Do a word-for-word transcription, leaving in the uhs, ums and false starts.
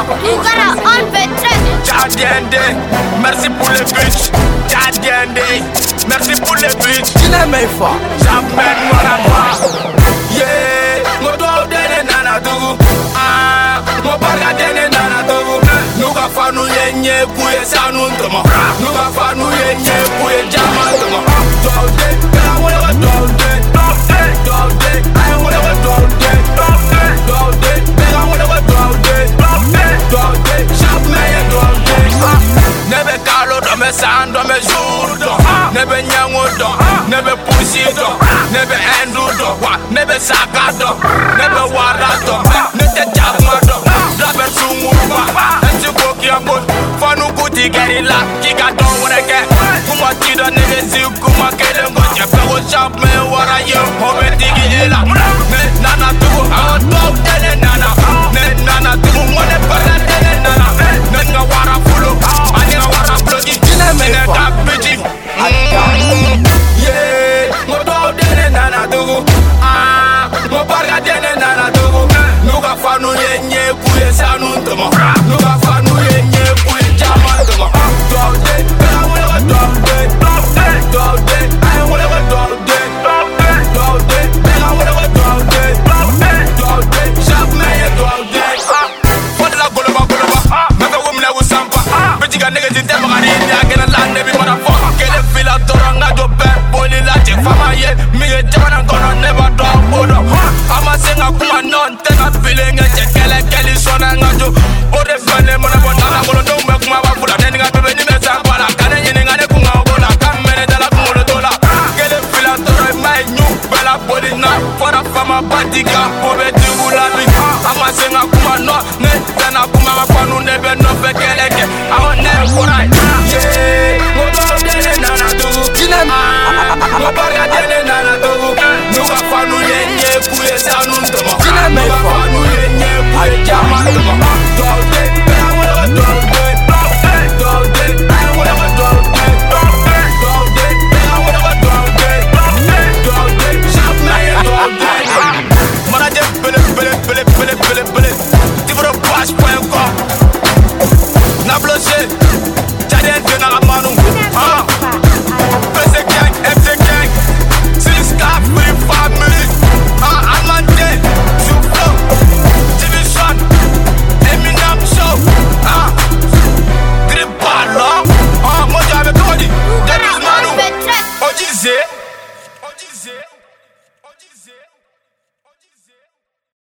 Ougara on Petre. Tchadiende, merci pour les buts. Tchadiende, merci pour les buts. Kinemefa, J'appelle Moraba. Yeah, mon doigt de nana dougou. Ah, mon barga de nana dougou. Nous va faire nous yenye kouye sa nous tomo. Nous va faire nous yenye kouye jama tomo. Dode, I wanna go dode. Dode, I wanna go dode. Dode, I wanna go dode. Dode, shop me dode. Nebe kalo do me sand do me jour do. Nebe nyango do, nebe pussy do, nebe endu do, nebe saka do, nebe wara do, nebe jagma do. Rapper sumuba, enti go kiambo. Fanu kuti gerila, kika do wanna get. Kuma tida nebe si kuma kele ngo jefe go shop me wara yo. Hobe digi ela, ne nana tugu awa do ele nana, ne nana tugu mone pala ele nana, ne nga wara fulo, ani nga wara blogi, ne da biji. Yeah, mo do dene nana tugu, ah, mo barga dene nana tugu. Nuga fanu yenye kuye sanu tomo, nuga fanu yenye kuye jama tomo. Dode, I wanna go dode, dode, I wanna go dode, dode, I wanna go dode, dode, shop me dode. What la goloba goloba, mega woman la usampa, bijiga nigga jinte magani ya kena la nebi motherfucker. Kele fila toranga do be boli la je fama ye, mi ye jamana gonna never drop odo. I'ma sing a kuma non tenga feeling e je kele kele sona ngajo. Ode fane mona bona na golo do me kuma ba fula nenga bebe ni me sambala kane yini ngane kunga ogola kamene dala kungolo dola. Kele fila toro mai nyu bela boli na fora fama bandika obe digula bi. I'ma sing a kuma no ne tena kuma ba fanu nebe no fe kele ke. I want ne kurai. Yeah, mo do dele nana do. Mo barga dele nana do. Nuga fanu yenye kuye sanu tomo. Nuga fanu yenye kuye jama tomo. Dode, I wanna go dode. Dode, I wanna go dode. Dode, I wanna go dode. Dode, shop me dode. Mana je bele bele bele bele.